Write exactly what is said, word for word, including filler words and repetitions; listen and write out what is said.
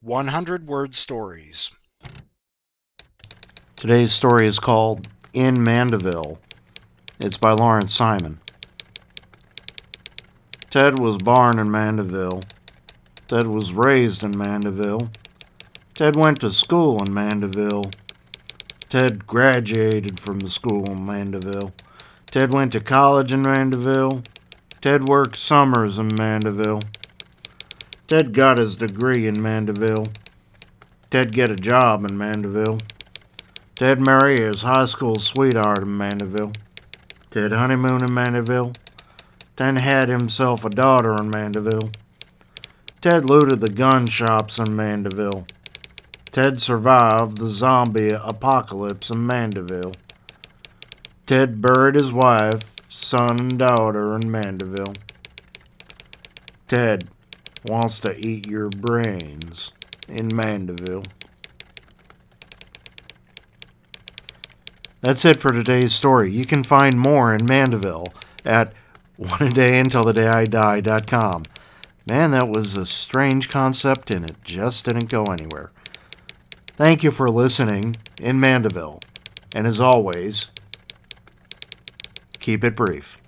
one hundred word stories. Today's story is called In Mandeville. It's by Lawrence Simon. Ted was born in Mandeville. Ted was raised in Mandeville. Ted went to school in Mandeville. Ted graduated from the school in Mandeville. Ted went to college in Mandeville. Ted worked summers in Mandeville. Ted got his degree in Mandeville. Ted get a job in Mandeville. Ted married his high school sweetheart in Mandeville. Ted honeymooned in Mandeville. Ted had himself a daughter in Mandeville. Ted looted the gun shops in Mandeville. Ted survived the zombie apocalypse in Mandeville. Ted buried his wife, son, and daughter in Mandeville. Ted wants to eat your brains in Mandeville. That's it for today's story. You can find more in Mandeville at one a day until the day I die dot com. Man, that was a strange concept and it just didn't go anywhere. Thank you for listening in Mandeville. And as always, keep it brief.